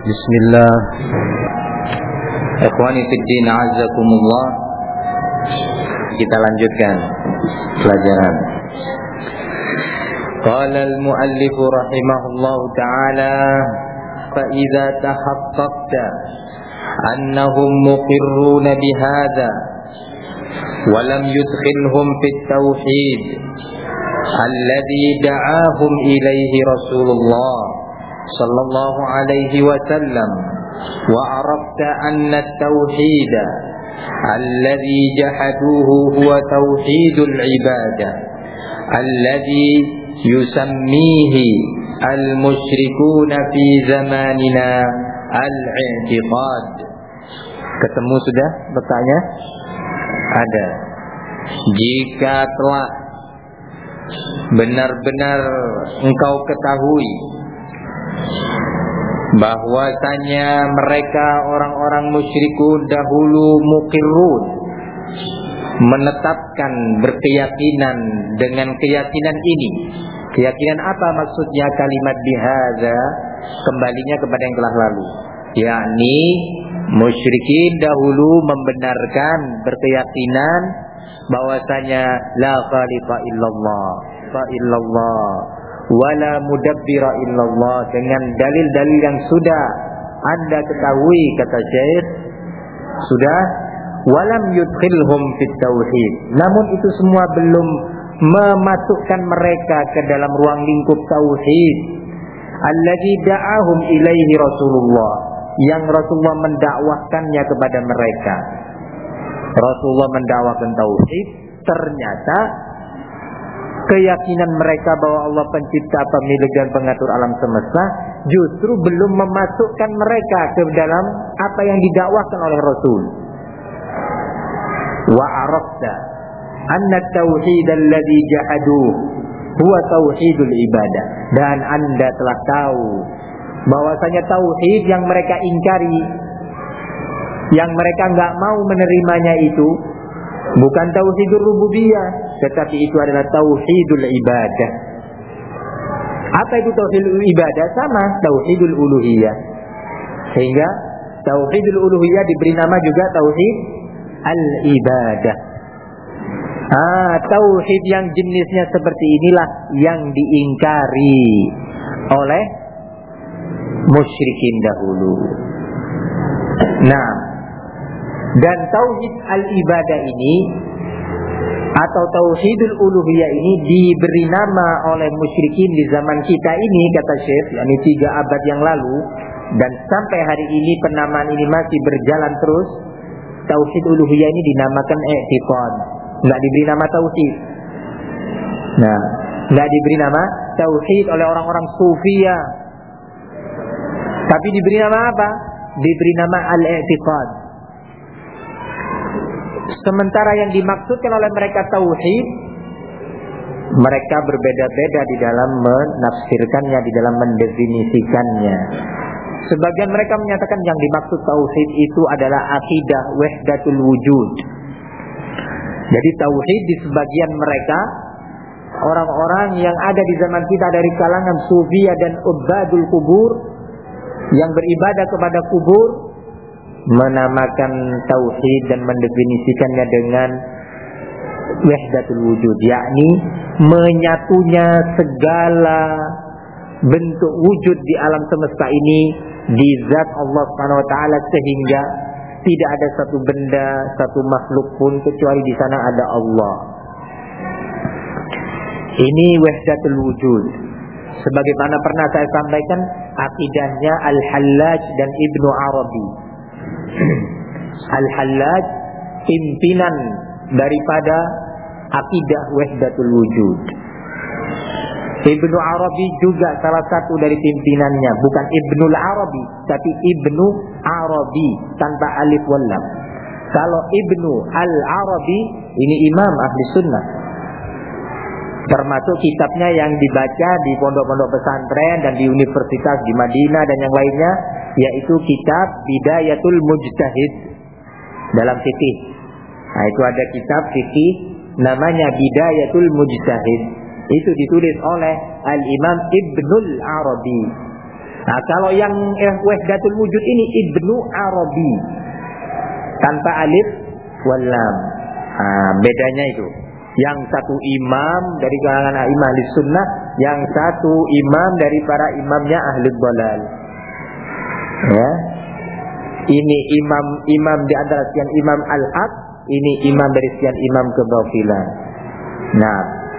Bismillah. Ikhwani fiddin, azzakumullah. Kita lanjutkan pelajaran. Qala al-muallif rahimahullah ta'ala, fa idza tahaqqaqta annahum muqirruna bihadza wa lam yudkhilhum fit tauhid alladhi da'ahum ilayhi Rasulullah sallallahu alaihi wasallam wa arafta anna at-tauhid alladhi jahaduhu huwa tauhidul ibadah alladhi yusammihi al-musyrikuna fi zamanina al-i'tiqad. Ketemu sudah bertanya? Ada. Jika telah benar-benar engkau ketahui bahwasanya mereka orang-orang musyrikun dahulu muqirrun, menetapkan, berkeyakinan dengan keyakinan ini. Keyakinan apa maksudnya kalimat bihadza? Kembalinya kepada yang telah lalu, yakni musyrikin dahulu membenarkan, berkeyakinan bahwasanya la khaliqa illallah wala mudabbira illallah, dengan dalil-dalil yang sudah Anda ketahui, kata Syekh, sudah. Walam yudkhilhum fit tauhid, namun itu semua belum memasukkan mereka ke dalam ruang lingkup tauhid alladzi da'ahum ilaihi Rasulullah, yang Rasulullah mendakwahkannya kepada mereka. Rasulullah mendakwahkan tauhid, ternyata keyakinan mereka bahwa Allah pencipta, pemilik dan pengatur alam semesta justru belum memasukkan mereka ke dalam apa yang didakwahkan oleh Rasul. Wa arafta anna tauhid alladhi jahaduhu huwa tauhidul ibadah, dan Anda telah tahu bahwasanya tauhid yang mereka ingkari, yang mereka enggak mau menerimanya itu bukan tauhidul rububiyah, tetapi itu adalah tauhidul ibadah. Apa itu tauhidul ibadah? Sama tauhidul uluhiyah. Sehingga tauhidul uluhiyah diberi nama juga tauhid al-ibadah. Tauhid yang jenisnya seperti inilah yang diingkari oleh musyrikin dahulu. Nah, dan tauhid al-ibadah ini atau tauhidul uluhiyah ini diberi nama oleh musyrikin di zaman kita ini, kata Syekh, yakni 3 abad yang lalu, dan sampai hari ini penamaan ini masih berjalan terus. Tauhid uluhiyah ini dinamakan i'tiqad, enggak diberi nama tauhid. Nah, enggak diberi nama tauhid oleh orang-orang sufiyah, tapi diberi nama apa? Diberi nama al-i'tiqad. Sementara yang dimaksudkan oleh mereka tauhid, mereka berbeda-beda di dalam menafsirkannya, di dalam mendefinisikannya. Sebagian mereka menyatakan yang dimaksud tauhid itu adalah akidah wahdatul wujud. Jadi tauhid di sebagian mereka, orang-orang yang ada di zaman kita dari kalangan sufiyah dan ubadul kubur, yang beribadah kepada kubur, menamakan tauhid dan mendefinisikannya dengan wahdatul wujud, yakni menyatunya segala bentuk wujud di alam semesta ini di zat Allah Subhanahu wa taala, sehingga tidak ada satu benda, satu makhluk pun kecuali di sana ada Allah. Ini wahdatul wujud. Sebagaimana pernah saya sampaikan akidahnya Al-Hallaj dan Ibnu Arabi. Al-Hallaj pimpinan daripada akidah wahdatul wujud. Ibnu Arabi juga salah satu dari pimpinannya, bukan Ibnul Arabi, tapi Ibnu Arabi tanpa alif wal lam. Kalau Ibnu Al-Arabi ini imam ahli sunnah, termasuk kitabnya yang dibaca di pondok-pondok pesantren dan di universitas di Madinah dan yang lainnya, yaitu kitab Bidayatul Mujtahid dalam fikih. Nah, itu ada kitab fikih namanya Bidayatul Mujtahid. Itu ditulis oleh Al-Imam Ibnul Arabi. Nah, kalau yang wahdatul wujud ini Ibnu Arabi tanpa alif wal lam. Nah, bedanya itu. Yang satu imam dari kalangan imam ahli sunnah, yang satu imam dari para imamnya ahli dhalal. Ya. Ini imam di antara sekian imam al-haq, ini imam dari sekian imam kebafilan. Nah,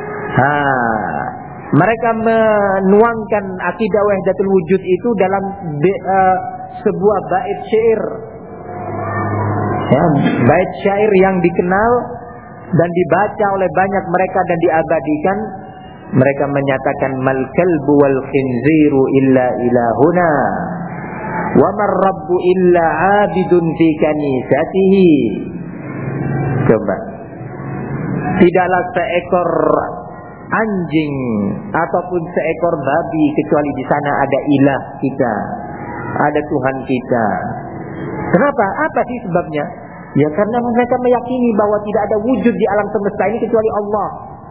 mereka menuangkan akidah wahdatul wujud itu dalam sebuah bait syair. Ya, bait syair yang dikenal dan dibaca oleh banyak mereka dan diabadikan. Mereka menyatakan mal kalbu wal khinziru illa ilahuna wa mar rabbu illa abidun fi kanisatihi. Coba, tidaklah seekor anjing ataupun seekor babi kecuali di sana ada ilah kita, ada Tuhan kita. Kenapa? Apa sih sebabnya? Ya karena mereka meyakini bahwa tidak ada wujud di alam semesta ini kecuali Allah,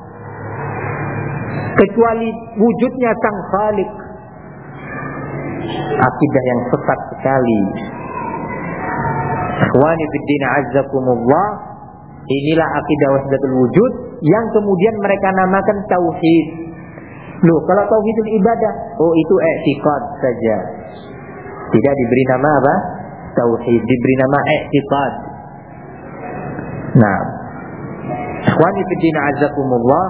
kecuali wujudnya Sang Khalik. Akidah yang sesat sekali. Ikhwani fiddin azzakumullah, inilah akidah wahdatul wujud yang kemudian mereka namakan tauhid. Loh, kalau tauhidul ibadah, oh itu i'tiqad saja. Tidak diberi nama apa? Tauhid, diberi nama i'tiqad. Nah, ikhwani fiddin azzakumullah,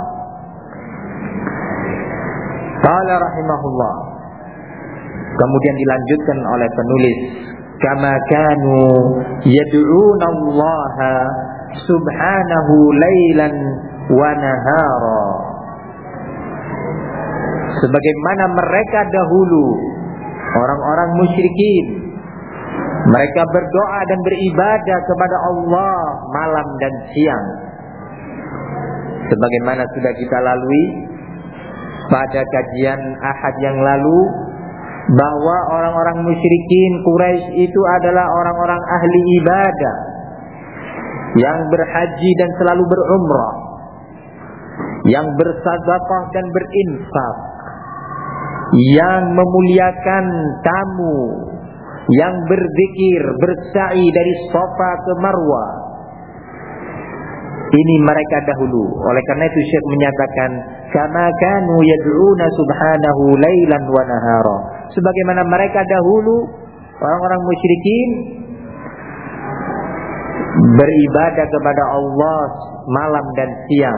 qala rahimahullah, kemudian dilanjutkan oleh penulis, kama kanu yad'una Allah subhanahu lailan wa nahara, sebagaimana mereka dahulu orang-orang musyrikin, mereka berdoa dan beribadah kepada Allah malam dan siang. Sebagaimana sudah kita lalui pada kajian Ahad yang lalu, bahwa orang-orang musyrikin Quraisy itu adalah orang-orang ahli ibadah yang berhaji dan selalu berumrah, yang bersedekah dan berinfak, yang memuliakan tamu, yang berzikir, bersa'i dari Safa ke Marwah. Ini mereka dahulu. Oleh karena itu Syekh menyatakan kama kanu yad'una subhanahu lailan wa nahara, sebagaimana mereka dahulu orang-orang musyrikin beribadah kepada Allah malam dan siang.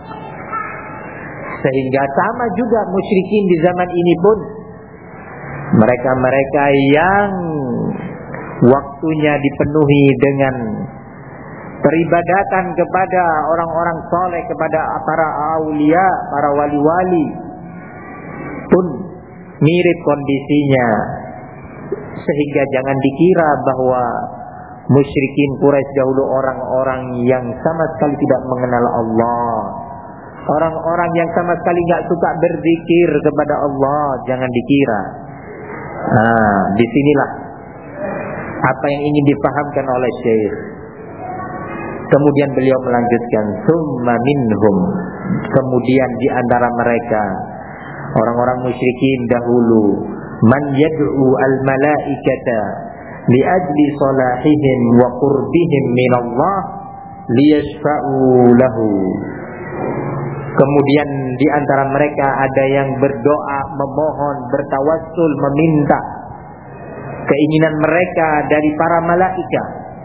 Sehingga sama juga musyrikin di zaman ini pun, mereka-mereka yang waktunya dipenuhi dengan peribadatan kepada orang-orang soleh, kepada para aulia, para wali-wali, pun mirip kondisinya. Sehingga jangan dikira bahwa musyrikin Quraisy dahulu orang-orang yang sama sekali tidak mengenal Allah, orang-orang yang sama sekali nggak suka berzikir kepada Allah. Jangan dikira. Disinilah apa yang ingin dipahamkan oleh Syekh. Kemudian beliau melanjutkan, summa minhum, kemudian di antara mereka orang-orang musyrikin dahulu, man yad'u al-malaikata li ajli salahihim wa qurbihim min Allah liyashfa'u lahu. Kemudian di antara mereka ada yang berdoa, memohon, bertawassul, meminta keinginan mereka dari para malaikat.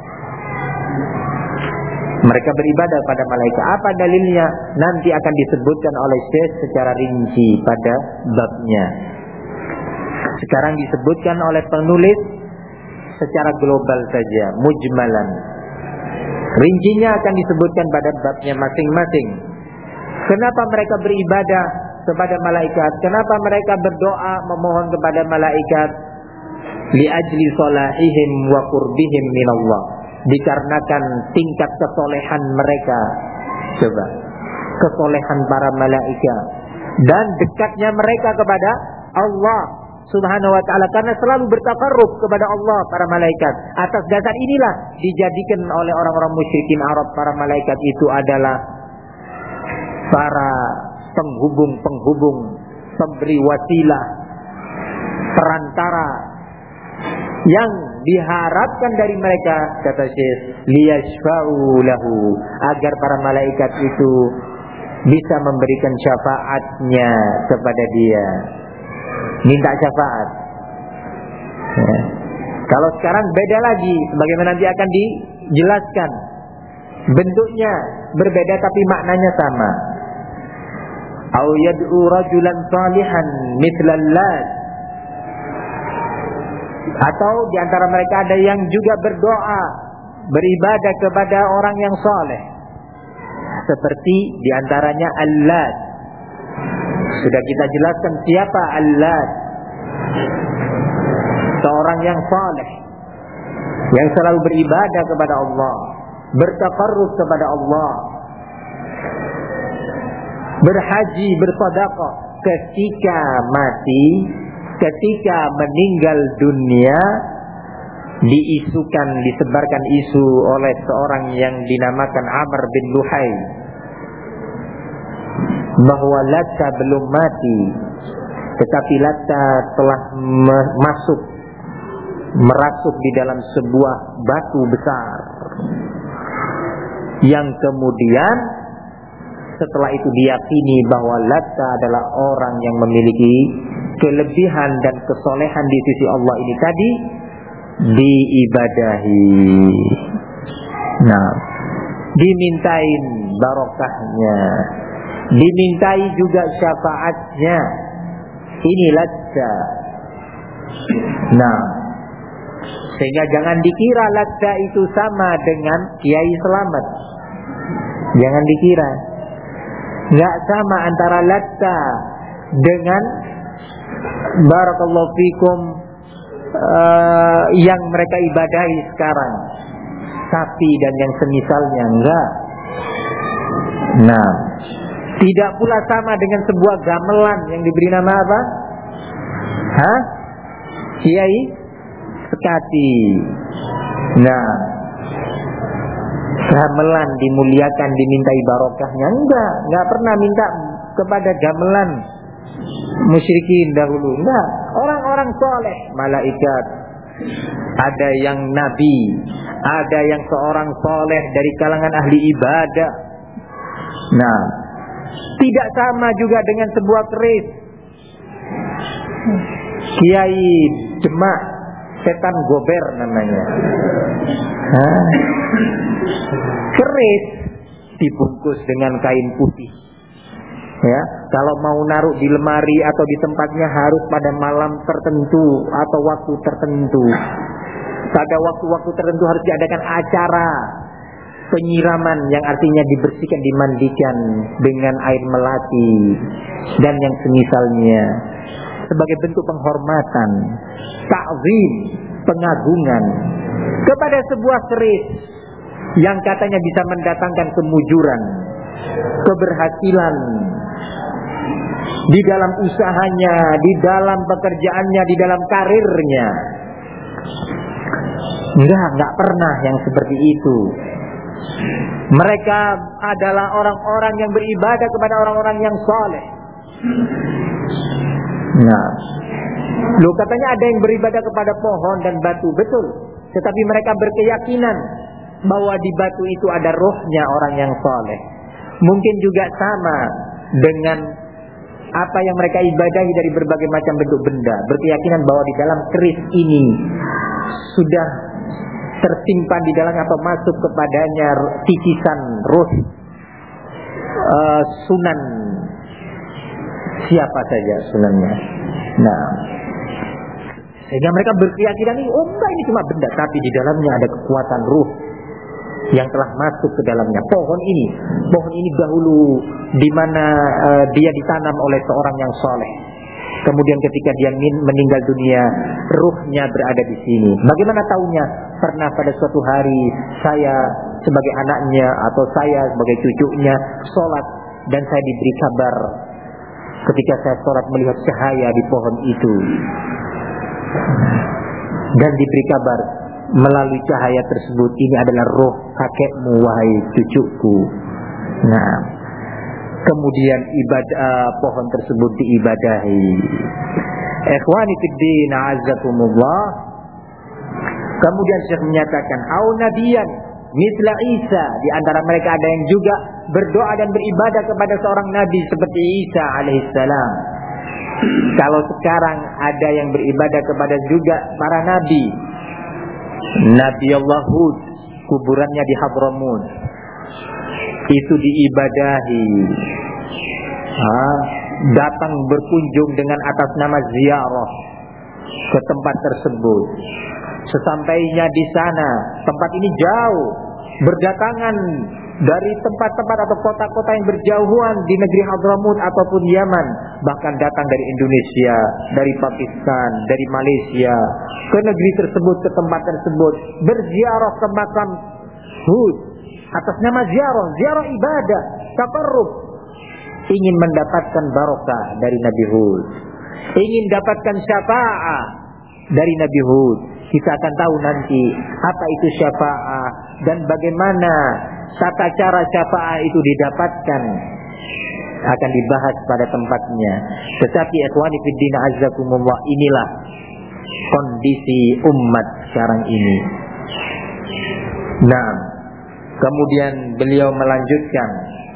Mereka beribadah pada malaikat. Apa dalilnya? Nanti akan disebutkan oleh Syekh secara rinci pada babnya. Sekarang disebutkan oleh penulis secara global saja, mujmalan. Rincinya akan disebutkan pada babnya masing-masing. Kenapa mereka beribadah kepada malaikat? Kenapa mereka berdoa memohon kepada malaikat? Li ajli salahihim wa qurbihim minallah. Dikarenakan tingkat kesolehan mereka. Coba, kesolehan para malaikat dan dekatnya mereka kepada Allah Subhanahu wa ta'ala, karena selalu bertakarrub kepada Allah para malaikat. Atas dasar inilah dijadikan oleh orang-orang musyrikin Arab para malaikat itu adalah para penghubung, pemberi wasilah perantara yang diharapkan dari mereka, kata Syekh, liyashfa'u lahu, agar para malaikat itu bisa memberikan syafaatnya kepada dia, minta syafaat. Ya. Kalau sekarang beda lagi, sebagaimana nanti akan dijelaskan. Bentuknya berbeda tapi maknanya sama. Au yad'u rajulan salihan mithlal lat, atau di antara mereka ada yang juga berdoa, beribadah kepada orang yang saleh, seperti di antaranya Al-Lat. Sudah kita jelaskan siapa Al-Lat. Seorang yang saleh, yang selalu beribadah kepada Allah, bertaqarrub kepada Allah, berhaji, bersedekah. Ketika mati, ketika meninggal dunia, diisukan, disebarkan isu oleh seorang yang dinamakan Amr bin Luhai bahwa Latta belum mati, tetapi Latta telah merasuk di dalam sebuah batu besar, yang kemudian setelah itu diyakini bahwa Latta adalah orang yang memiliki kelebihan dan kesolehan di sisi Allah ini tadi, diibadahi. Nah, dimintain barokahnya, dimintai juga syafaatnya. Ini Latta. Nah, sehingga jangan dikira Latta itu sama dengan Kiai Selamat. Jangan dikira. Nggak sama antara Latta dengan barakallahu fikum yang mereka ibadahi sekarang, sapi dan yang semisalnya. Enggak. Nah, tidak pula sama dengan sebuah gamelan yang diberi nama apa? Kiai Sekati. Nah, gamelan dimuliakan, dimintai barokahnya. Enggak pernah minta kepada gamelan musyrikin dahulu. Enggak, orang-orang soleh, malaikat, ada yang nabi, ada yang seorang soleh dari kalangan ahli ibadah. Nah, tidak sama juga dengan sebuah keris. Kiai Demak, setan gober namanya. Keris dibungkus dengan kain putih. Ya, kalau mau naruh di lemari atau di tempatnya harus pada malam tertentu atau waktu tertentu. Pada waktu-waktu tertentu harus diadakan acara penyiraman, yang artinya dibersihkan, dimandikan dengan air melati dan yang semisalnya, sebagai bentuk penghormatan, ta'zim, pengagungan kepada sebuah keris yang katanya bisa mendatangkan kemujuran, keberhasilan di dalam usahanya, di dalam pekerjaannya, di dalam karirnya. Enggak pernah yang seperti itu. Mereka adalah orang-orang yang beribadah kepada orang-orang yang saleh. Nah, katanya ada yang beribadah kepada pohon dan batu, betul. Tetapi mereka berkeyakinan bahwa di batu itu ada rohnya orang yang saleh. Mungkin juga sama dengan apa yang mereka ibadahi dari berbagai macam bentuk benda, berkeyakinan bahwa di dalam keris ini sudah tersimpan di dalam atau masuk kepadanya titisan ruh sunan siapa saja sunannya. Nah, sehingga mereka berkeyakinan ini, enggak, ini cuma benda, tapi di dalamnya ada kekuatan ruh yang telah masuk ke dalamnya. Pohon ini dahulu di mana dia ditanam oleh seorang yang soleh. Kemudian ketika dia meninggal dunia, ruhnya berada di sini. Bagaimana taunya? Pernah pada suatu hari saya sebagai anaknya atau saya sebagai cucunya sholat, dan saya diberi kabar ketika saya sholat melihat cahaya di pohon itu, dan diberi kabar melalui cahaya tersebut, ini adalah roh kakekmu wahai cucuku. Nah, kemudian pohon tersebut diibadahi. Ikhwani fid din, a'azzakumullah. Kemudian Syekh menyatakan, au nabiyan misla Isa, di antara mereka ada yang juga berdoa dan beribadah kepada seorang nabi seperti Isa alaihissalam. Kalau sekarang ada yang beribadah kepada juga para nabi. Nabi Allah Hud, kuburannya di Hadramut, itu diibadahi. Datang berkunjung dengan atas nama ziarah ke tempat tersebut. Sesampainya di sana, tempat ini jauh, berdatangan dari tempat-tempat atau kota-kota yang berjauhan di negeri Hadramut ataupun Yaman, bahkan datang dari Indonesia, dari Pakistan, dari Malaysia, ke negeri tersebut, ke tempat tersebut, berziarah ke makam Hud atas nama ziarah, ziarah ibadah, taqarrub, ingin mendapatkan barokah dari Nabi Hud, ingin dapatkan syafaat dari Nabi Hud. Kita akan tahu nanti apa itu syafaat dan bagaimana tata cara syafaat itu didapatkan, akan dibahas pada tempatnya. Tetapi ikhwani fiddin azzakumullah, inilah kondisi umat sekarang ini. Nah, kemudian beliau melanjutkan,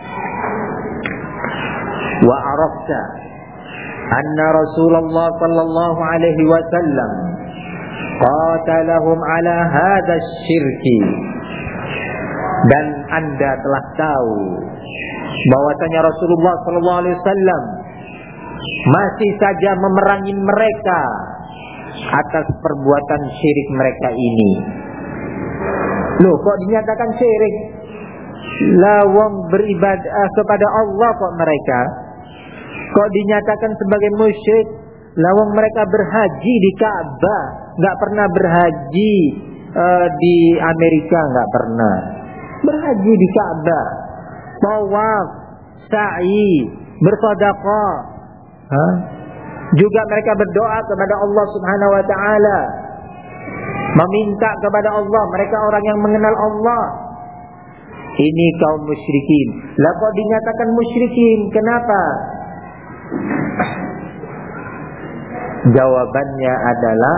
wa arafta anna Rasulullah sallallahu alaihi wasallam qatalahum ala hadha syirki, dan Anda telah tahu bahwasanya Rasulullah sallallahu alaihi wasallam masih saja memerangi mereka atas perbuatan syirik mereka ini. Loh, kok dinyatakan syirik? Lawang beribadah kepada Allah kok mereka? Kok dinyatakan sebagai musyrik? Lawang mereka berhaji di Ka'bah, nggak pernah berhaji di Amerika, nggak pernah berhaji di Ka'bah, tawaf, sa'i, bersedekah, juga mereka berdoa kepada Allah Subhanahu wa taala, meminta kepada Allah. Mereka orang yang mengenal Allah. Ini kaum musyrikin. Lah kok dinyatakan musyrikin? Kenapa? Jawabannya adalah,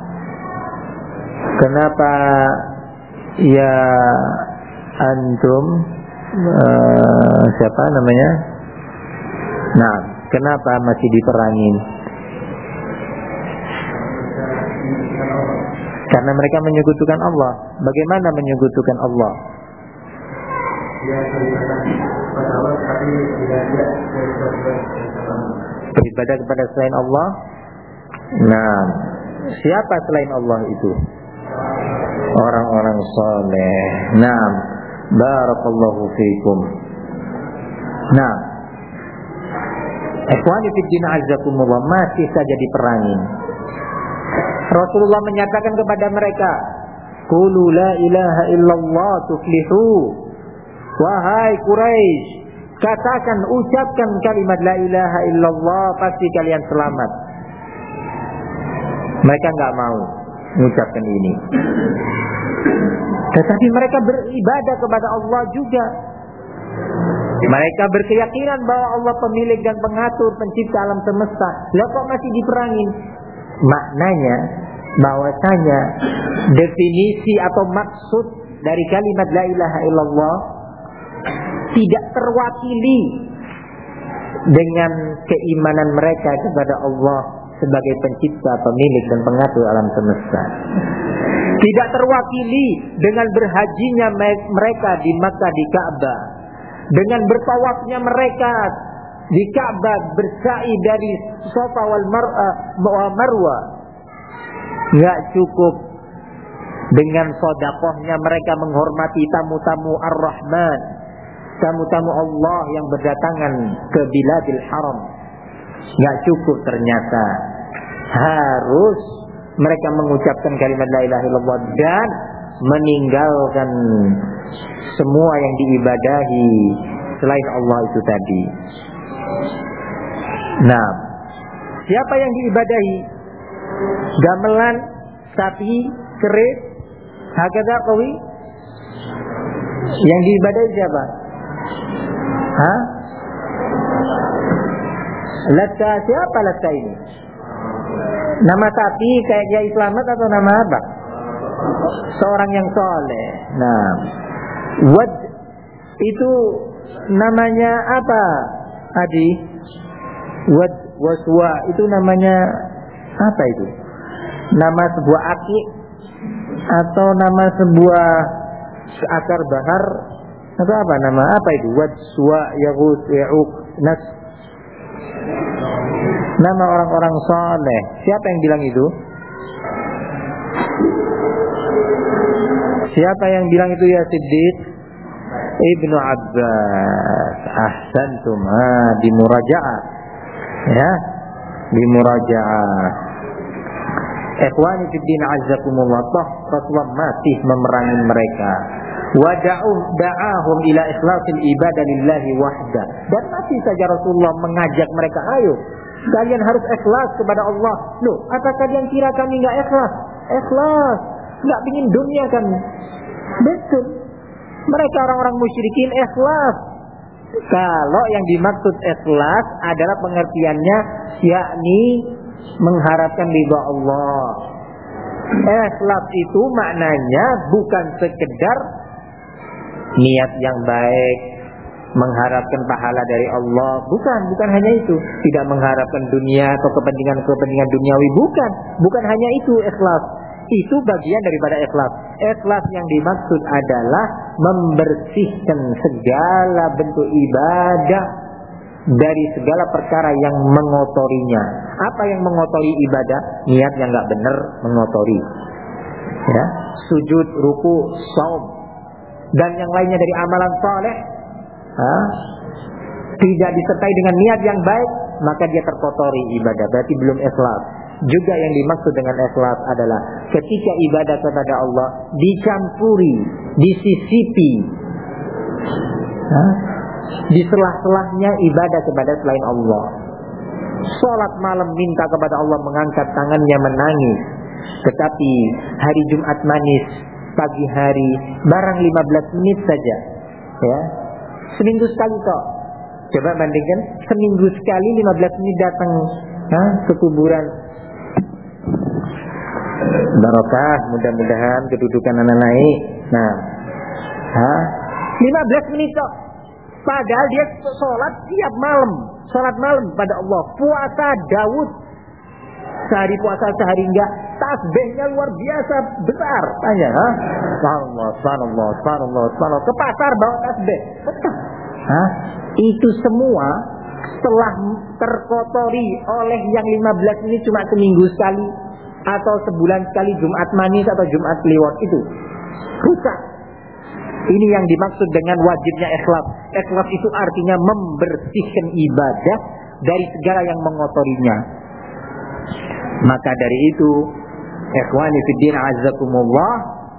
kenapa ya antum siapa namanya? Nah, kenapa masih diperangin? Karena mereka menyekutukan Allah. Bagaimana menyekutukan Allah? Beribadah kepada selain Allah. Nah, siapa selain Allah itu? Orang-orang saleh. Nah, barakallahu fiikum. Nah, ikhwani fiddin azzakumullah, masih saja diperangi. Rasulullah menyatakan kepada mereka, qulu la ilaha illallah tuflihu. Wahai Quraisy, katakan, ucapkan kalimat la ilaha illallah, pasti kalian selamat. Mereka enggak mau mengucapkan ini. Tetapi mereka beribadah kepada Allah juga. Mereka berkeyakinan bahwa Allah pemilik dan pengatur, pencipta alam semesta. Lah kok masih diperangin? Maknanya bahwasanya definisi atau maksud dari kalimat la ilaha illallah tidak terwakili dengan keimanan mereka kepada Allah sebagai pencipta, pemilik dan pengatur alam semesta. Tidak terwakili dengan berhajinya mereka di Makkah, di Ka'bah, dengan bertawafnya mereka di Ka'bah, bersa'i dari Safa wal Marwa. Enggak cukup dengan sedekahnya mereka menghormati tamu-tamu Ar-Rahman, tamu-tamu Allah yang berdatangan ke Biladil Haram. Enggak cukup ternyata. Harus mereka mengucapkan kalimat la ilaha illallah dan meninggalkan semua yang diibadahi selain Allah itu tadi. Nah, siapa yang diibadahi? Gamelan, sapi, keris, hakadha qawi. Yang diibadahi siapa? Hah? Latta, siapa Latta ini? Nama sapi kayak Kiai Slamet atau nama apa? Seorang yang soleh. Nah, Wad itu namanya apa, Adi? Wad, Waswa itu namanya apa itu? Nama sebuah aki atau nama sebuah akar bahar atau apa nama apa itu? Wad, Suwa, Yaghus, Ya'uq, Nas. Nama orang-orang soleh. Siapa yang bilang itu? Siapa yang bilang itu ya Siddiq? Ibnu Abbas. Ahsantum. Di murajaah. Ya, di murajaah. Ikhwani fiddin azzakumullah. Rasulullah masih memerangi mereka. Da'ahum ila ikhlasil ibadah lillahi wahda. Dan masih saja Rasulullah mengajak mereka, ayo kalian harus ikhlas kepada Allah. Loh, apa kalian kira kami enggak ikhlas? Ikhlas. Enggak ingin dunia kan? Betul. Mereka orang-orang musyrikin ikhlas. Kalau yang dimaksud ikhlas adalah pengertiannya yakni mengharapkan ridha Allah. Ikhlas itu maknanya bukan sekedar niat yang baik, mengharapkan pahala dari Allah, bukan hanya itu. Tidak mengharapkan dunia atau kepentingan duniawi, bukan hanya itu ikhlas. Itu bagian daripada ikhlas. Ikhlas yang dimaksud adalah membersihkan segala bentuk ibadah dari segala perkara yang mengotorinya. Apa yang mengotori ibadah? Niat yang nggak benar mengotori. Ya, sujud, ruku, shaum, dan yang lainnya dari amalan saleh, tidak disertai dengan niat yang baik, maka dia terkotori ibadah. Berarti belum ikhlas. Juga yang dimaksud dengan ikhlas adalah ketika ibadah kepada Allah dicampuri, disisipi, di selah-selahnya ibadah kepada selain Allah. Sholat malam minta kepada Allah, mengangkat tangannya menangis. Tetapi hari Jumat manis, pagi hari, barang 15 menit saja, ya, seminggu sekali kok. Coba bandingkan, seminggu sekali 15 menit datang ke kuburan. Barokah, mudah-mudahan kedudukan anak naik. Nah, 15 menit kok. Padahal dia sholat tiap malam, sholat malam pada Allah. Puasa Daud, sehari puasa sehari enggak. Tasbihnya luar biasa besar. Tanya, subhanallah. Ke pasar bawa tasbih. Betul. Itu semua setelah terkotori oleh yang 15 ini cuma seminggu sekali atau sebulan sekali, Jumat manis atau Jumat kliwon itu rusak. Ini yang dimaksud dengan wajibnya ikhlas. Ikhlas itu artinya membersihkan ibadah dari segala yang mengotorinya. Maka dari itu, ikhwani fiddin azzakumullah,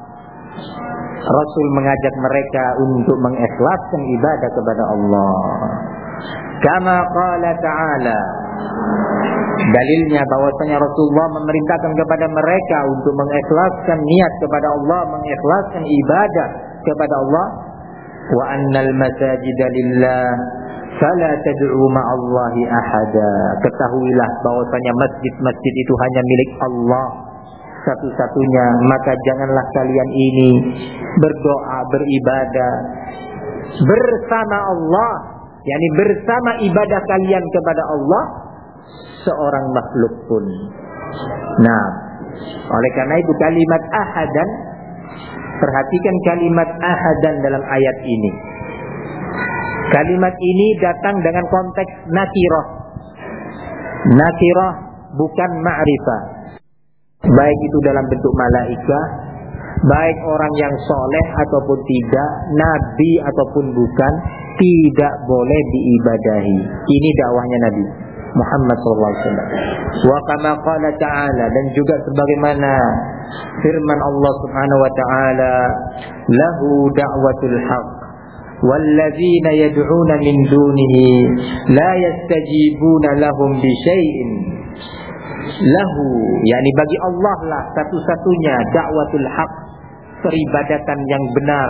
Rasul mengajak mereka untuk mengikhlaskan ibadah kepada Allah. Kama qala ta'ala, dalilnya bahwasanya Rasulullah memerintahkan kepada mereka untuk mengikhlaskan niat kepada Allah, mengikhlaskan ibadah kepada Allah. Wa annal masajida lillah fala tad'u ma'allahi ahada. Ketahuilah bahwasanya masjid-masjid itu hanya milik Allah satu-satunya, maka janganlah kalian ini berdoa, beribadah bersama Allah, yakni bersama ibadah kalian kepada Allah seorang makhluk pun. Nah, oleh karena itu kalimat ahadan, perhatikan kalimat ahadan dalam ayat ini. Kalimat ini datang dengan konteks nakirah. Nakirah bukan ma'rifah. Baik itu dalam bentuk malaikah, baik orang yang soleh ataupun tidak, nabi ataupun bukan, tidak boleh diibadahi. Ini dakwahnya Nabi Muhammad SAW. Wa kama qala ta'ala, dan juga sebagaimana firman Allah Subhanahu wa ta'ala, lahu da'watul haq walladzina yad'una min dunihi la yastajibuna lahum bi syai'in. Lahu, yakni bagi Allah lah satu-satunya da'watul haq, peribadatan yang benar.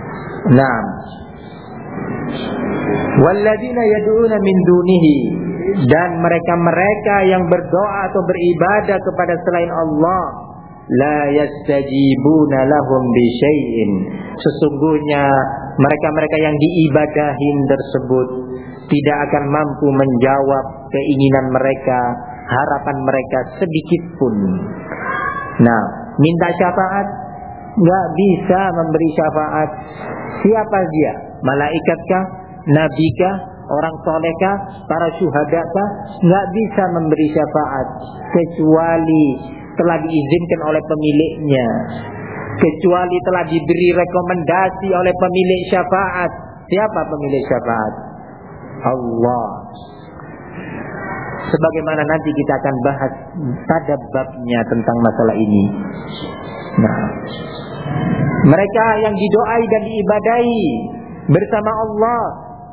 Naam. Walladzina yad'una min dunihi, Dan mereka-mereka yang berdoa atau beribadah kepada selain Allah, la yastajibuna lahum bi syai'in. Sesungguhnya mereka-mereka yang diibadahin tersebut tidak akan mampu menjawab keinginan mereka, harapan mereka sedikit pun. Nah, minta syafaat nggak bisa memberi syafaat. Siapa dia? Malaikatkah? Nabikah? Orang solehkah? Para syuhadakah? Nggak bisa memberi syafaat kecuali telah diizinkan oleh pemiliknya, kecuali telah diberi rekomendasi oleh pemilik syafaat. Siapa pemilik syafaat? Allah. Sebagaimana nanti kita akan bahas pada babnya tentang masalah ini. Nah, mereka yang didoai dan diibadai bersama Allah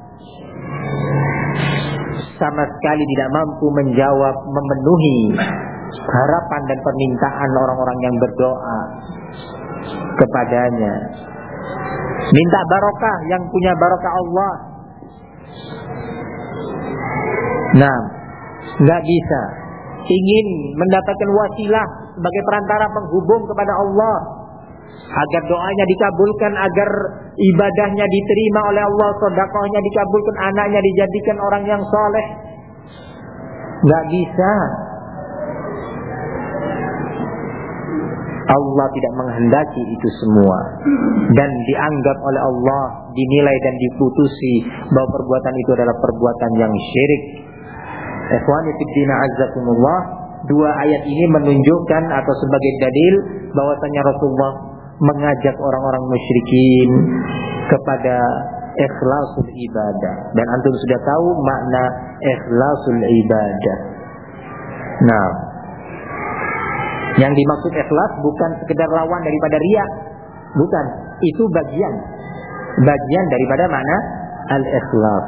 sama sekali tidak mampu menjawab, memenuhi harapan dan permintaan orang-orang yang berdoa kepadanya. Minta barokah yang punya barokah Allah. Nah, nggak bisa. Ingin mendapatkan wasilah sebagai perantara penghubung kepada Allah, agar doanya dikabulkan, agar ibadahnya diterima oleh Allah, sedekahnya dikabulkan, anaknya dijadikan orang yang soleh. Nggak bisa. Allah tidak menghendaki itu semua, dan dianggap oleh Allah, dinilai dan diputusi bahwa perbuatan itu adalah perbuatan yang syirik. Ikhwani fiddin azzakumullah, dua ayat ini menunjukkan atau sebagai dalil bahwasanya Rasulullah mengajak orang-orang musyrikin kepada ikhlasul ibadah, dan antum sudah tahu makna ikhlasul ibadah. Nah, yang dimaksud ikhlas bukan sekedar lawan daripada riya, bukan. Itu bagian daripada makna al-ikhlas.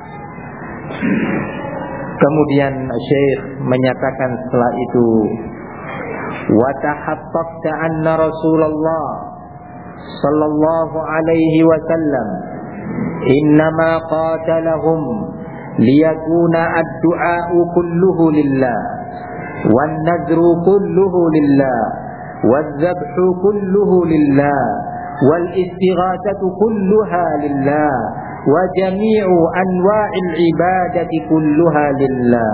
Kemudian Syekh menyatakan setelah itu, wa tahaqqaqta anna Rasulullah sallallahu alaihi wasallam innama qatalahum liyakuna ad-du'a'u kulluhu lillah wan nadru kulluhu lillah wadh-dhabhu kulluhu lillah wal istighatsatu kulluha lillah wa jami'u anwa'il ibadati kulluha lillah.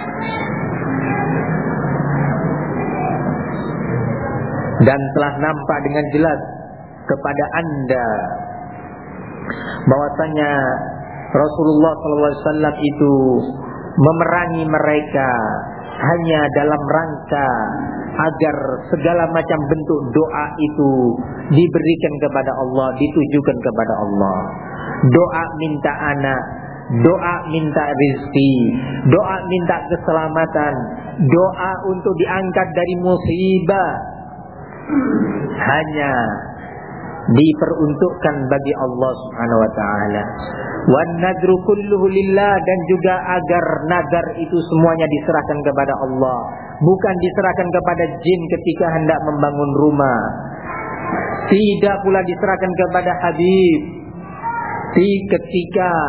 Dan telah nampak dengan jelas kepada anda bahwasanya Rasulullah SAW itu memerangi mereka hanya dalam rangka agar segala macam bentuk doa itu diberikan kepada Allah, ditujukan kepada Allah. Doa minta anak, doa minta rezeki, doa minta keselamatan, doa untuk diangkat dari musibah, hanya diperuntukkan bagi Allah Subhanahu wa taala. Wan nadru kulluhu lillah, dan juga agar nadar itu semuanya diserahkan kepada Allah, bukan diserahkan kepada jin ketika hendak membangun rumah. Tidak pula diserahkan kepada Habib ketika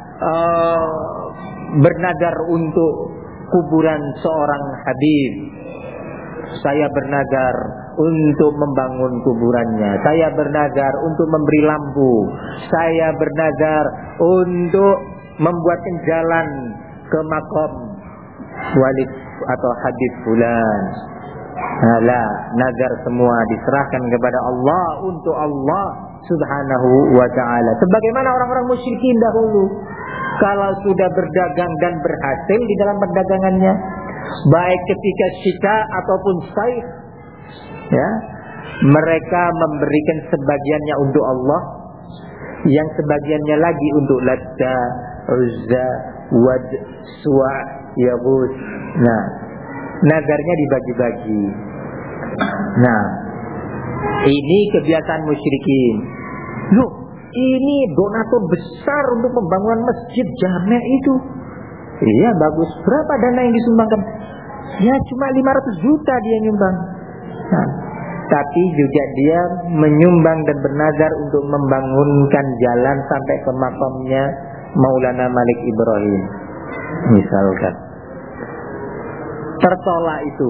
bernadar untuk kuburan seorang Habib. Saya bernadar untuk membangun kuburannya, saya bernadar untuk memberi lampu, saya bernadar untuk membuatkan jalan ke makam walid atau Habib fulan. Nah, nazar semua diserahkan kepada Allah, untuk Allah Subhanahu wa ta'ala. Sebagaimana orang-orang musyrikin dahulu, kalau sudah berdagang dan berhasil di dalam perdagangannya, baik ketika syita ataupun saif, ya, mereka memberikan sebagiannya untuk Allah, yang sebagiannya lagi untuk Latta, Uzza, Wad, Suwa, Yaghus. Nah, nazarnya dibagi-bagi. Nah, ini kebiasaan musyrikin. Loh, ini donatur besar untuk pembangunan masjid jami' itu. Iya, bagus. Berapa dana yang disumbangkan? Ya, cuma 500 juta dia nyumbang. Nah, tapi juga dia menyumbang dan bernazar untuk membangunkan jalan sampai ke makamnya Maulana Malik Ibrahim. Misalkan tertolak itu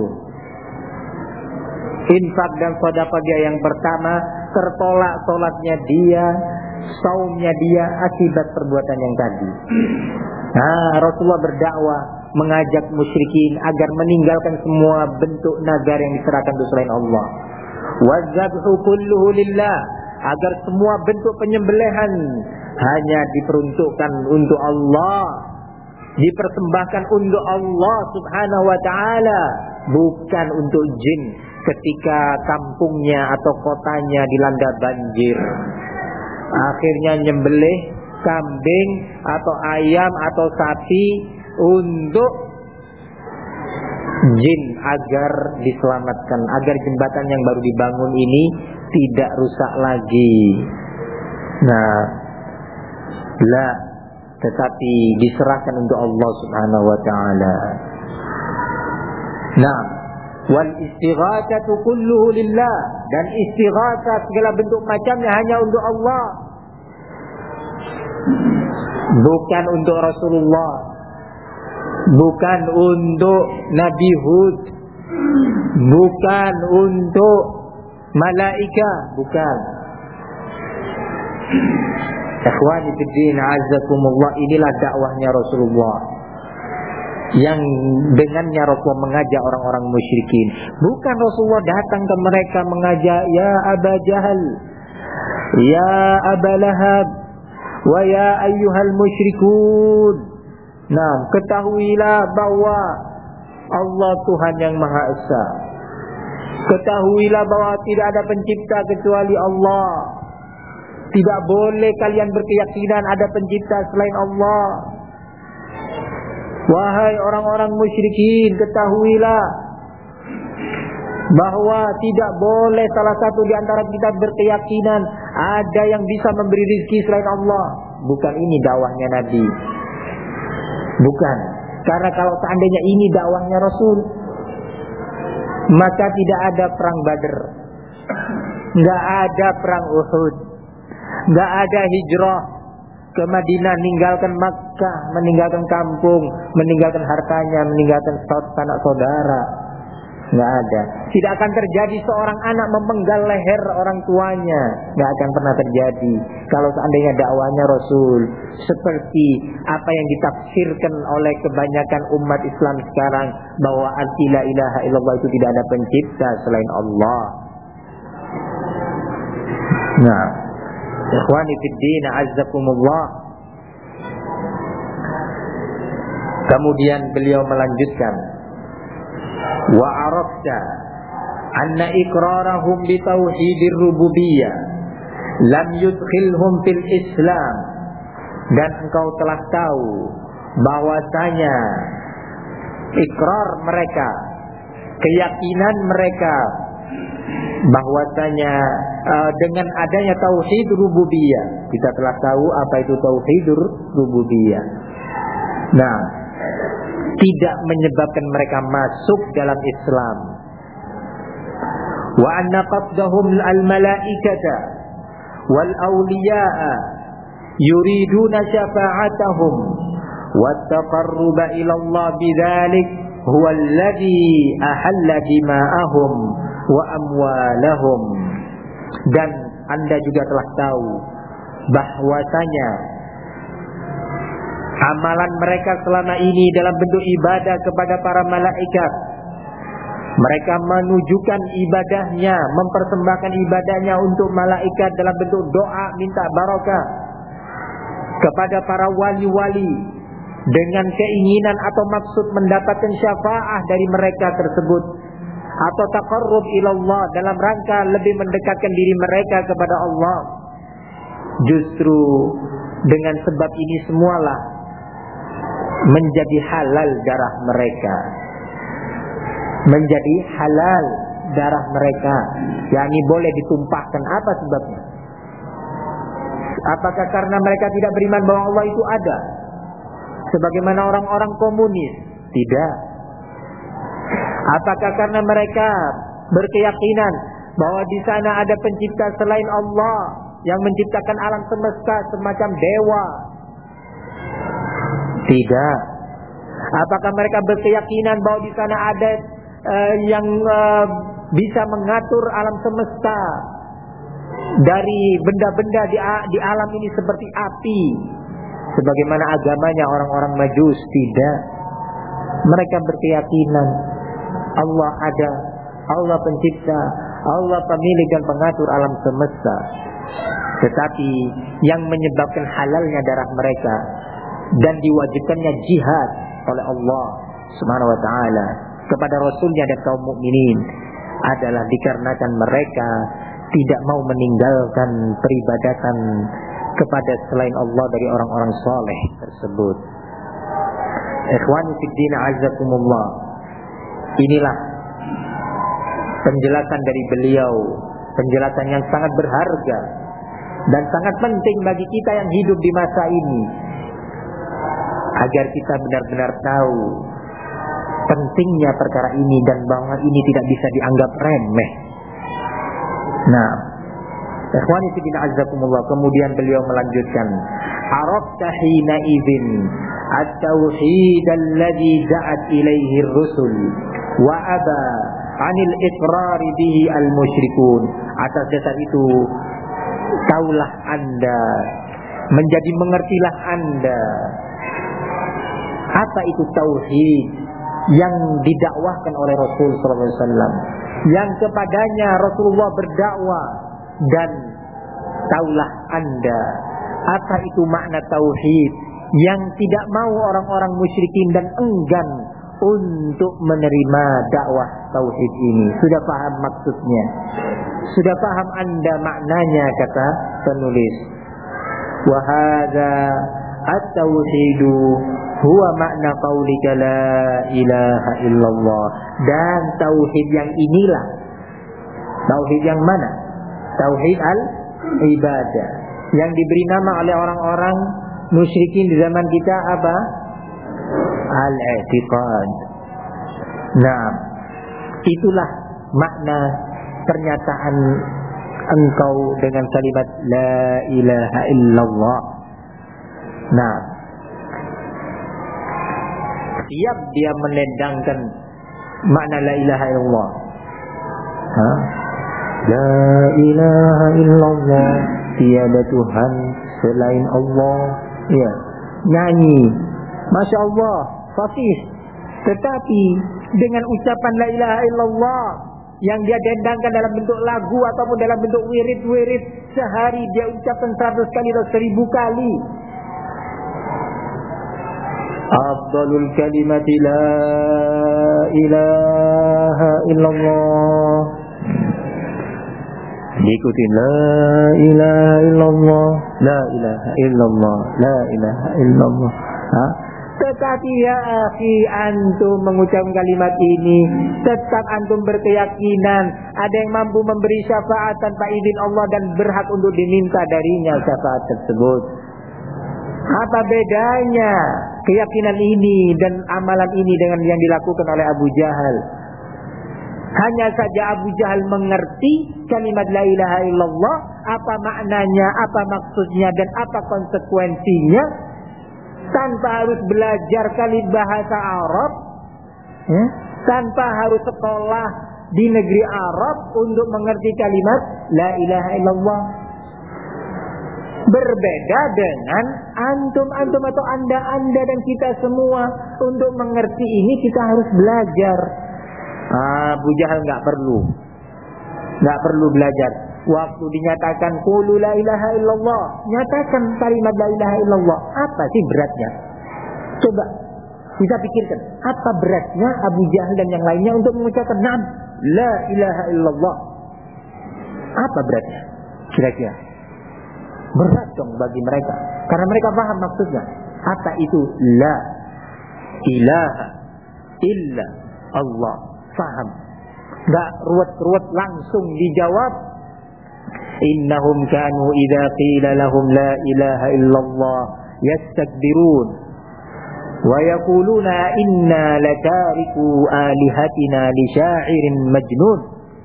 infak dan sedekah dia yang pertama, tertolak sholatnya dia, saumnya dia akibat perbuatan yang tadi. Rasulullah berdakwah mengajak musyrikin agar meninggalkan semua bentuk nazar yang diserahkan untuk selain Allah. Wazabhu kulluhu lillah, agar semua bentuk penyembelihan hanya diperuntukkan untuk Allah, dipersembahkan untuk Allah Subhanahu wa ta'ala, bukan untuk jin ketika kampungnya atau kotanya dilanda banjir. Akhirnya nyembelih kambing atau ayam atau sapi untuk jin agar diselamatkan, agar jembatan yang baru dibangun ini tidak rusak lagi. Tetapi diserahkan untuk Allah Subhanahu wa ta'ala. Wal istighatsatu kulluhu lillah, dan istighatsah segala bentuk macamnya hanya untuk Allah, bukan untuk Rasulullah, bukan untuk Nabi Hud, bukan untuk malaikat, bukan. Ikhwani fiddin, azzakumullah, inilah dakwahnya Rasulullah, yang dengannya Rasulullah mengajak orang-orang musyrikin. Bukan Rasulullah datang ke mereka mengajak, ya Aba Jahal, ya Aba Lahab, wa ya ayyuhal musyrikun. Ketahuilah bahwa Allah Tuhan yang Maha Esa. Ketahuilah bahwa tidak ada pencipta kecuali Allah. Tidak boleh kalian berkeyakinan ada pencipta selain Allah. Wahai orang-orang musyrikin, ketahuilah bahwa tidak boleh salah satu di antara kita berkeyakinan ada yang bisa memberi rezeki selain Allah. Bukan ini dakwahnya Nabi. Bukan. Karena kalau seandainya ini dakwahnya Rasul, maka tidak ada perang Badr, nggak ada perang Uhud, nggak ada hijrah ke Madinah, meninggalkan Makkah, meninggalkan kampung, meninggalkan hartanya, meninggalkan sanak saudara. Nggak ada. Tidak akan terjadi seorang anak memenggal leher orang tuanya. Nggak akan pernah terjadi kalau seandainya dakwahnya Rasul seperti apa yang ditafsirkan oleh kebanyakan umat Islam sekarang, bahwa la ilaha illallah itu tidak ada pencipta selain Allah. Ikhwani fiddin, azzakumullah. Kemudian beliau melanjutkan, wa arafta anna iqrarahum bi tauhidir rububiyyah lam yudkhilhum fil Islam, dan engkau telah tahu bahwasanya ikrar mereka, keyakinan mereka bahwasanya dengan adanya tauhid rububiyah, kita telah tahu apa itu tauhidur rububiyah. Tidak menyebabkan mereka masuk dalam Islam. Wa anna qasdahum al-malaikata wal awliya'a yuriduna syafa'atahum wa taqarruba ila Allah bidzalik huwa alladhi ahalla dima'ahum wa amwalahum. Dan Anda juga telah tahu bahwasanya amalan mereka selama ini dalam bentuk ibadah kepada para malaikat, mereka menunjukkan ibadahnya, mempersembahkan ibadahnya untuk malaikat dalam bentuk doa minta barakah kepada para wali-wali dengan keinginan atau maksud mendapatkan syafaah dari mereka tersebut, atau taqarrub ilallah dalam rangka lebih mendekatkan diri mereka kepada Allah. Justru dengan sebab ini semualah menjadi halal darah mereka, menjadi halal darah mereka, yakni boleh ditumpahkan. Apa sebabnya? Apakah karena mereka tidak beriman bahwa Allah itu ada, sebagaimana orang-orang komunis? Tidak. Apakah karena mereka berkeyakinan bahwa di sana ada pencipta selain Allah yang menciptakan alam semesta semacam dewa? Tidak. Apakah mereka berkeyakinan bahwa di sana ada yang bisa mengatur alam semesta dari benda-benda di alam ini seperti api, sebagaimana agamanya orang-orang Majus? Tidak. Mereka berkeyakinan Allah ada, Allah pencipta, Allah pemilik dan pengatur alam semesta. Tetapi yang menyebabkan halalnya darah mereka dan diwajibkannya jihad oleh Allah Subhanahu wa taala kepada Rasulnya dan kaum mukminin adalah dikarenakan mereka tidak mau meninggalkan peribadatan kepada selain Allah dari orang-orang saleh tersebut. Ikhwani fid din azzakumullah. Inilah penjelasan dari beliau, penjelasan yang sangat berharga dan sangat penting bagi kita yang hidup di masa ini, agar kita benar-benar tahu pentingnya perkara ini dan bahwa ini tidak bisa dianggap remeh. Nah, ikhwani fillah azzakumullah, kemudian beliau melanjutkan, arafta hina idzin at-tauhid alladhi da'at ilaihi ar-rusul wa aba 'anil iqrar bihi al-musyrikun. Atas dasar itu taulah Anda, menjadi mengertilah Anda apa itu tauhid yang didakwahkan oleh Rasul sallallahu alaihi wasallam, yang kepadanya Rasulullah berdakwah, dan taulah Anda apa itu makna tauhid yang tidak mau orang-orang musyrikin dan enggan untuk menerima dakwah tauhid ini. Sudah paham maksudnya? Sudah paham Anda maknanya, kata penulis. Wa hadza at-tauhidu huwa makna qaulika la ilaha illallah. Dan tauhid yang inilah, tauhid yang mana? Tauhid al-ibadah, yang diberi nama oleh orang-orang musyrikin di zaman kita apa? Al-i'tiqad. Nah, itulah makna pernyataan engkau dengan kalimat la ilaha illallah. Nah, siap dia menendangkan makna la ilaha illallah. La ilaha illallah, tiada Tuhan selain Allah. Ya, nyanyi, masya Allah, fasih. Tetapi dengan ucapan la ilaha illallah yang dia dendangkan dalam bentuk lagu ataupun dalam bentuk wirid-wirid, sehari dia ucapkan 100 kali atau 1000 kali. Afdalul kalimati la ilaha illallah. Diikuti la ilaha illallah, la ilaha illallah, la ilaha illallah. Tetapi ya akhi, antum mengucapkan kalimat ini, tetap antum berkeyakinan ada yang mampu memberi syafaat tanpa izin Allah dan berhak untuk diminta darinya syafaat tersebut. Apa bedanya keyakinan ini dan amalan ini dengan yang dilakukan oleh Abu Jahal? Hanya saja Abu Jahal mengerti kalimat la ilaha illallah, apa maknanya, apa maksudnya, dan apa konsekuensinya, tanpa harus belajar kali bahasa Arab, tanpa harus sekolah di negeri Arab untuk mengerti kalimat la ilaha illallah. Berbeda dengan antum atau anda dan kita semua. Untuk mengerti ini kita harus belajar. Abu Jahal nggak perlu belajar. Waktu dinyatakan qulu la ilaha illallah, nyatakan kalimat la ilaha illallah. Apa sih beratnya? Coba kita pikirkan, apa beratnya Abu Jahal dan yang lainnya untuk mengucapkan la ilaha illallah? Apa beratnya? Kira-kira berat dong bagi mereka, karena mereka paham maksudnya. Apa itu la ilaha illa Allah? Paham? Gak ruwet-ruwet, langsung dijawab. Innahum kanu idza qila lahum la ilaha illallah yastakbirun wa yaquluna inna latariku alihatina li sya'irin majnun.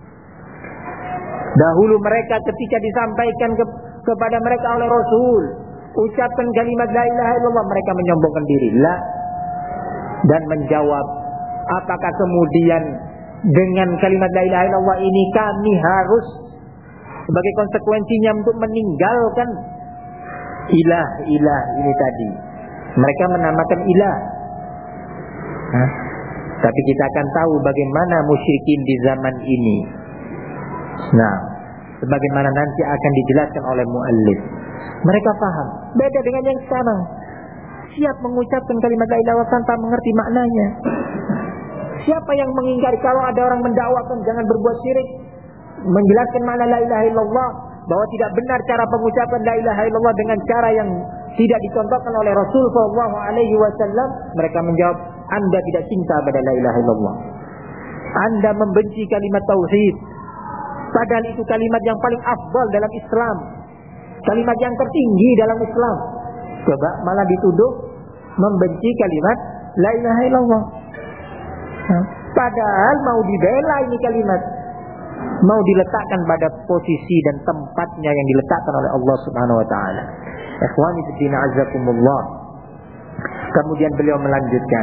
Dahulu mereka ketika disampaikan kepada mereka oleh Rasul, ucapkan kalimat la ilaha illallah, mereka menyombongkan diri. La dan menjawab, apakah kemudian dengan kalimat la ilaha illallah ini kami harus sebagai konsekuensinya untuk meninggalkan ilah ini tadi. Mereka menamakan ilah. Tapi kita akan tahu bagaimana musyrikin di zaman ini. Nah, sebagaimana nanti akan dijelaskan oleh muallif. Mereka paham, beda dengan yang sekarang. Siap mengucapkan kalimat la ilaha illallah tanpa mengerti maknanya. Siapa yang mengingkari kalau ada orang mendakwakan jangan berbuat syirik, menjelaskan makna la ilaha illallah, bahwa tidak benar cara pengucapan la ilaha illallah dengan cara yang tidak dicontohkan oleh Rasul sallallahu alaihi wasallam, mereka menjawab, Anda tidak cinta pada la ilaha illallah. Anda membenci kalimat tauhid. Padahal itu kalimat yang paling afdal dalam Islam. Kalimat yang tertinggi dalam Islam. Coba malah dituduh membenci kalimat la ilaha illallah. Padahal mau dibela ini kalimat, mau diletakkan pada posisi dan tempatnya yang diletakkan oleh Allah Subhanahu wa taala. Ikhwani fiddin azzakumullah. Kemudian beliau melanjutkan,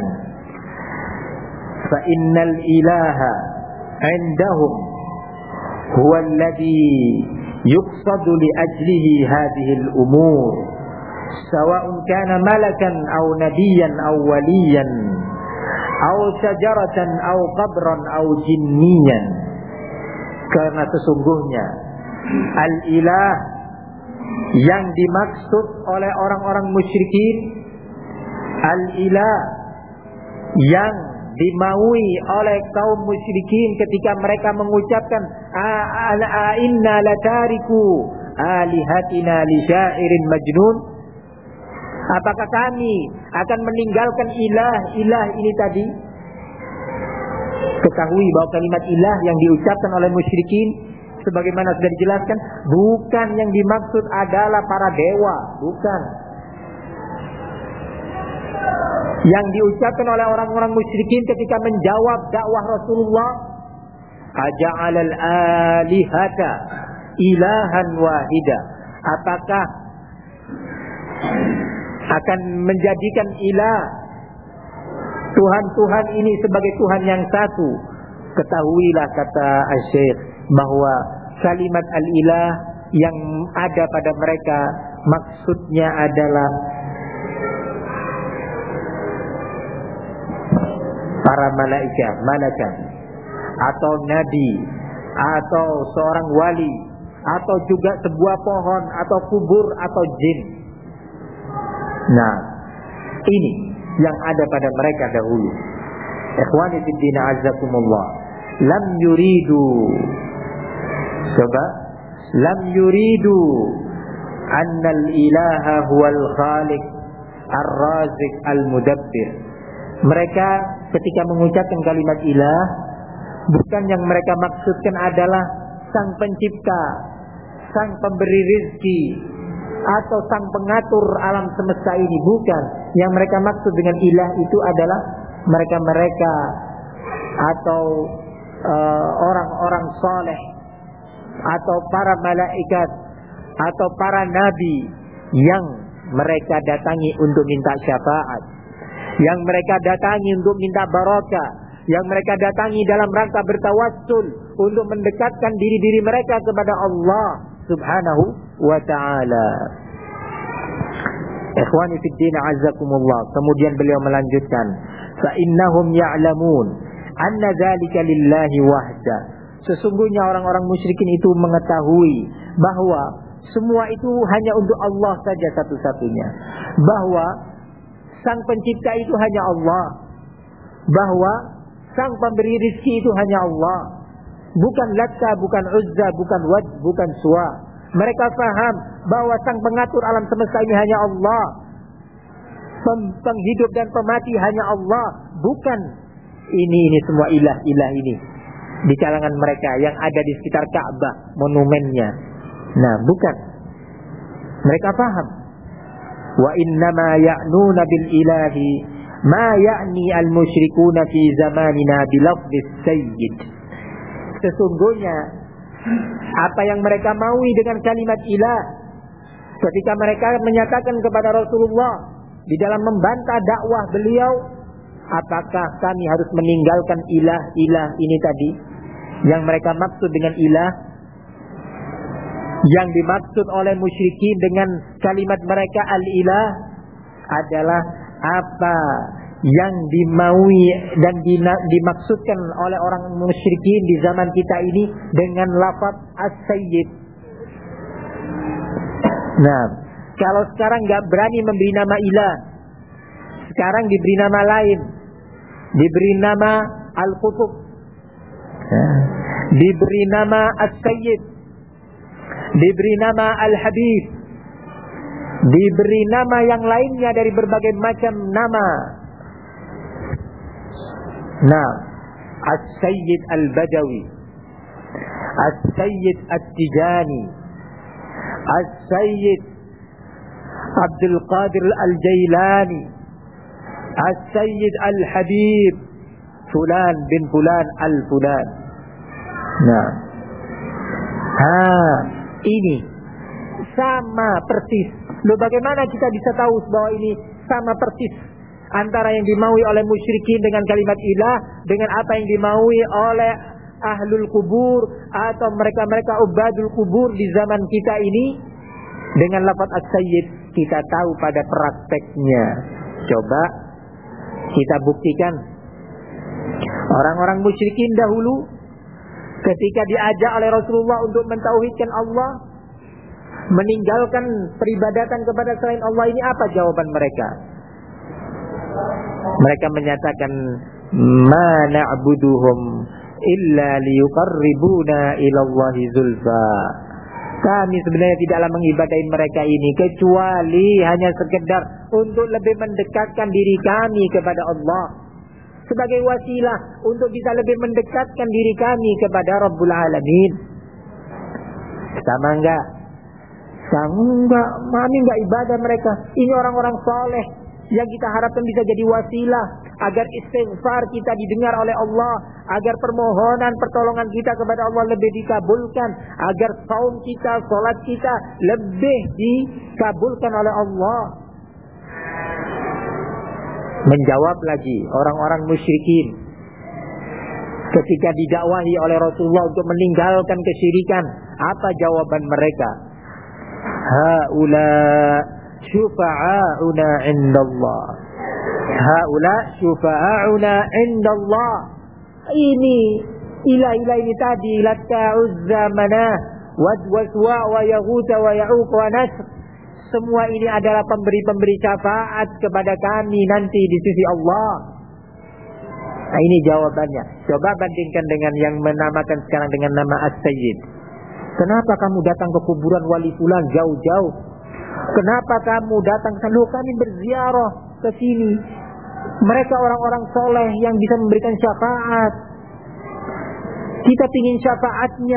fa innal ilaha 'indahum huwa alladhi yuqsadu li ajlihi hadhihi al-umur sawa'un kana malakan aw nabiyyan aw waliyan aw syajaratan aw qabran aw jinniyan. Karena sesungguhnya al-ilah yang dimaksud oleh orang-orang musyrikin, al-ilah yang dimaui oleh kaum musyrikin ketika mereka mengucapkan inna latariku alihatina li syairin majnun, apakah kami akan meninggalkan ilah ini tadi? Ketahui bahwa kalimat ilah yang diucapkan oleh musyrikin, sebagaimana sudah dijelaskan, bukan yang dimaksud adalah para dewa, bukan. Yang diucapkan oleh orang-orang musyrikin ketika menjawab dakwah Rasulullah, aja'alal alihata ilahan wahida, apakah akan menjadikan ilah Tuhan-Tuhan ini sebagai Tuhan yang satu? Ketahuilah, kata Asy-Syaikh, bahwa kalimat al-ilah yang ada pada mereka maksudnya adalah para malaikat, atau nabi, atau seorang wali, atau juga sebuah pohon, atau kubur, atau jin. Nah, ini yang ada pada mereka dahulu. Ikhwani fiddin azzakumullah, lam yuridu, coba, lam yuridu annal ilaha huwal khaliq ar-razik al-mudabbir. Mereka ketika mengucapkan kalimat ilah, bukan yang mereka maksudkan adalah sang pencipta, sang pemberi rizki, atau sang pengatur alam semesta ini, bukan. Yang mereka maksud dengan ilah itu adalah mereka-mereka atau orang-orang saleh, atau para malaikat, atau para nabi yang mereka datangi untuk minta syafaat, yang mereka datangi untuk minta barakah, yang mereka datangi dalam rangka bertawassul untuk mendekatkan diri-diri mereka kepada Allah Subhanahu wa ta'ala. Ikhwani fiddin azzakumullah. Kemudian beliau melanjutkan, fa innahum ya'lamun anna dzalika lillahi wahda. Sesungguhnya orang-orang musyrikin itu mengetahui bahwa semua itu hanya untuk Allah saja satu-satunya, bahwa sang pencipta itu hanya Allah, bahwa sang pemberi rezeki itu hanya Allah, bukan Latta, bukan Uzza, bukan Wad, bukan Suwa. Mereka paham bahwa sang pengatur alam semesta ini hanya Allah, penghidup dan pemati hanya Allah, bukan ini semua ilah-ilah ini di kalangan mereka yang ada di sekitar Ka'bah, monumennya. Nah, bukan. Mereka paham. Wa innama ya'nuna bil ilahi ma ya'ni al musyrikuna fi zamanina bilafdis sayyid. Sesungguhnya apa yang mereka maui dengan kalimat ilah ketika mereka menyatakan kepada Rasulullah di dalam membantah dakwah beliau, Apakah kami harus meninggalkan ilah-ilah ini tadi? Yang mereka maksud dengan ilah, yang dimaksud oleh musyrikin dengan kalimat mereka al-ilah adalah apa yang dimaui dan dimaksudkan oleh orang musyrikin di zaman kita ini dengan lafaz as-sayyid. Nah, kalau sekarang nggak berani memberi nama ilah, sekarang diberi nama lain, diberi nama al-qutub, diberi nama as-sayyid, diberi nama al-habib, diberi nama yang lainnya dari berbagai macam nama. Nah, as-sayyid al-badawi, as-sayyid at-tijani, as-sayyid Abdul Qadir al-Jailani, as-sayyid al-habib fulan bin fulan al-fulan. Nah, ini sama persis. Loh, bagaimana kita bisa tahu bahwa ini sama persis antara yang dimaui oleh musyrikin dengan kalimat ilah dengan apa yang dimaui oleh ahlul kubur atau mereka-mereka ubadul kubur di zaman kita ini dengan lafaz as-sayyid? Kita tahu pada prakteknya. Coba kita buktikan. Orang-orang musyrikin dahulu ketika diajak oleh Rasulullah untuk mentauhidkan Allah, meninggalkan peribadatan kepada selain Allah, ini apa jawaban mereka? Mereka menyatakan, ma na'buduhum illa liyuqarribuna ilallahi zulfa. Kami sebenarnya tidaklah mengibadahi mereka ini kecuali hanya sekedar untuk lebih mendekatkan diri kami kepada Allah, sebagai wasilah untuk bisa lebih mendekatkan diri kami kepada Rabbul Alamin. Sama enggak? Sama enggak? Kami enggak ibadah mereka. Ini orang-orang soleh yang kita harapkan bisa jadi wasilah agar istighfar kita didengar oleh Allah, agar permohonan pertolongan kita kepada Allah lebih dikabulkan, agar saum kita, salat kita lebih dikabulkan oleh Allah. Menjawab lagi orang-orang musyrikin ketika didakwahi oleh Rasulullah untuk meninggalkan kesyirikan, apa jawaban mereka? Haula syufa'auna indallah, haula syufa'auna indallah. Ini ilah-ilah ini tadi, Latta, Uzza, Manah, Wad, Waswa, wa Yaghut, wa Ya'uq, wa Nasr. Semua ini adalah pemberi-pemberi syafaat kepada kami nanti di sisi Allah. Nah, ini jawabannya. Coba bandingkan dengan yang menamakan sekarang dengan nama As-Sayyid. Kenapa kamu datang ke kuburan wali fulan jauh-jauh? Kenapa kamu datang ke sana? Kami berziarah ke sini. Mereka orang-orang soleh yang bisa memberikan syafaat. Kita ingin syafaatnya.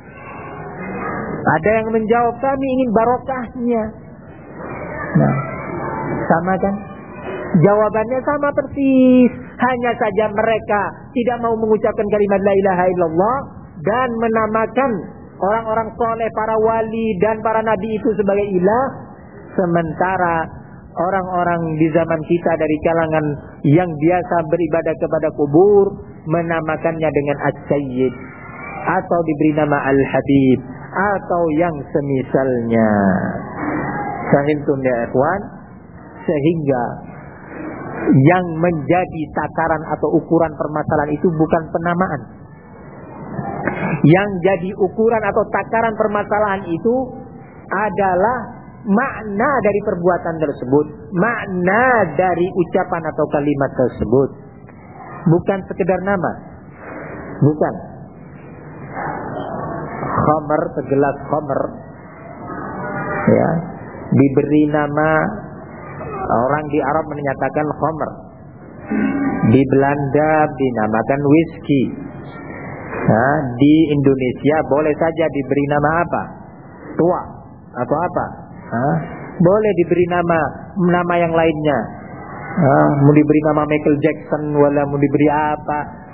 Ada yang menjawab, kami ingin barokahnya. Nah, sama kan? Jawabannya sama persis. Hanya saja mereka tidak mau mengucapkan kalimat la ilaha illallah dan menamakan orang-orang soleh, para wali dan para nabi itu sebagai ilah. Sementara orang-orang di zaman kita dari kalangan yang biasa beribadah kepada kubur menamakannya dengan As-Sayyid, atau diberi nama Al-Habib, atau yang semisalnya. Fahimtum ya ikhwan? Sehingga yang menjadi takaran atau ukuran permasalahan itu bukan penamaan. Yang jadi ukuran atau takaran permasalahan itu adalah makna dari perbuatan tersebut, makna dari ucapan atau kalimat tersebut, bukan sekedar nama. Bukan. Khamr, segelas khamr, ya, diberi nama, orang di Arab menyatakan khamr, di Belanda dinamakan whisky. Nah, di Indonesia boleh saja diberi nama apa? Tua atau apa? Boleh diberi nama yang lainnya. Mau diberi nama Michael Jackson, wala mau diberi apa?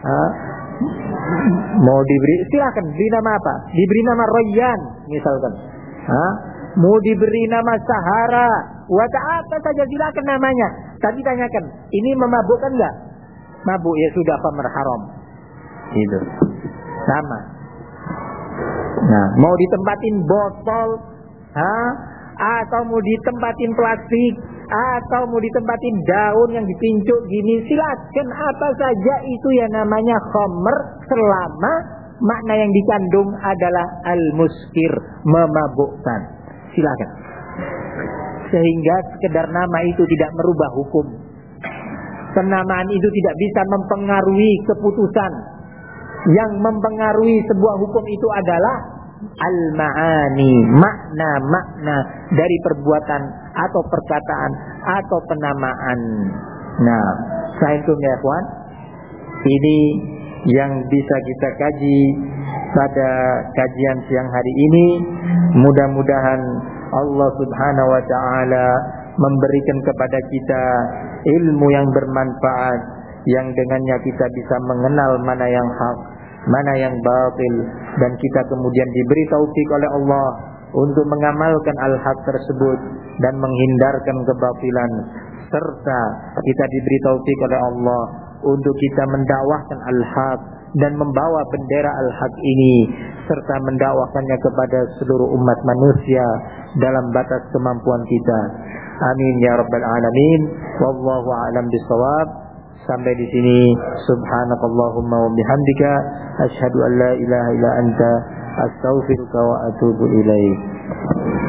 Mau diberi, silakan beri nama apa? Diberi nama Rayyan misalkan. Mau diberi nama Sahara, wata apa saja silakan namanya. Tapi tanyakan, ini memabukkan enggak? mabuk ya sudah khamr haram. Gitu. Sama. Nah, mau ditempatin botol, atau mau ditempatin plastik, atau mau ditempatin daun yang dipincuk gini, silakan apa saja itu yang namanya khamr selama makna yang dikandung adalah al-muskir, memabukkan. Silakan. Sehingga sekedar nama itu tidak merubah hukum. Penamaan itu tidak bisa mempengaruhi keputusan. Yang mempengaruhi sebuah hukum itu adalah al-ma'ani, makna-makna dari perbuatan atau perkataan atau penamaan. Nah, sahabat ya ikhwan, ini yang bisa kita kaji pada kajian siang hari ini. Mudah-mudahan Allah Subhanahu wa ta'ala memberikan kepada kita ilmu yang bermanfaat, yang dengannya kita bisa mengenal mana yang hak, mana yang batil, dan kita kemudian diberi taufik oleh Allah untuk mengamalkan al-haq tersebut dan menghindarkan kebatilan, serta kita diberi taufik oleh Allah untuk kita mendakwahkan al-haq dan membawa bendera al-haq ini, serta mendakwakannya kepada seluruh umat manusia dalam batas kemampuan kita. Amin ya rabbal alamin. Wallahu a'lam bishawab. Sampai di sini. Subhanakallahumma wa bihamdika asyhadu an la ilaha illa anta astaghfiruka wa atubu ilaik.